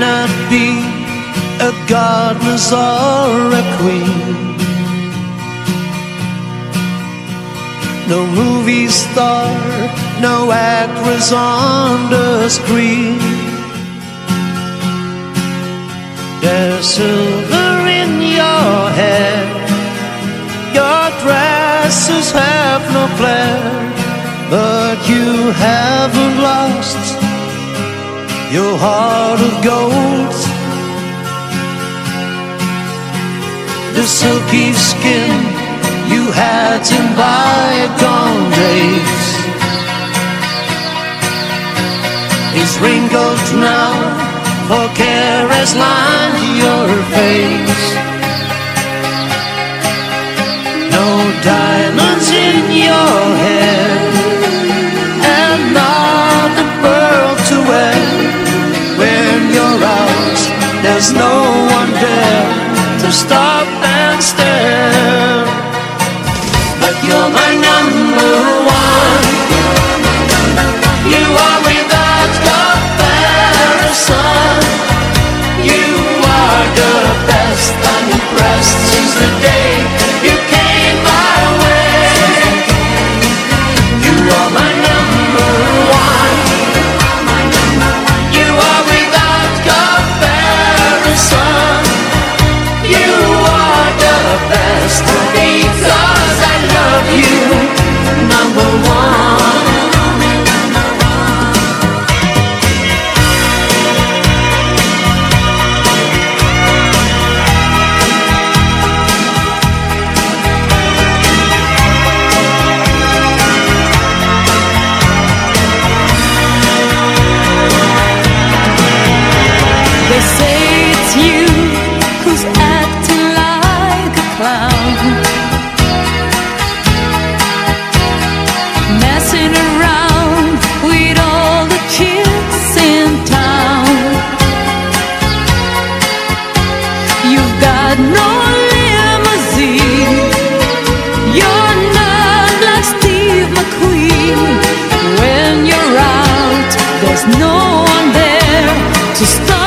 not be a goddess or a queen. No movie star, no actress on the screen. There's silver in your hair, your dresses have no flair, but you haven't lost your heart of gold. The silky skin you had in bygone days is wrinkled now, for care has lined your face. No diamonds in your hair, and not a pearl to wear. When you're out, there's no one there to stop and stare. But you're my number one. You are without comparison. You are the best. I'm impressed since the day you came my way. You are my number one. You are without comparison. You are the best, because I love you, number one. They say it's you who's acting like a clown, messing around with all the kids in town. You've got no limousine, you're not like Steve McQueen. When you're out, there's no one there to stop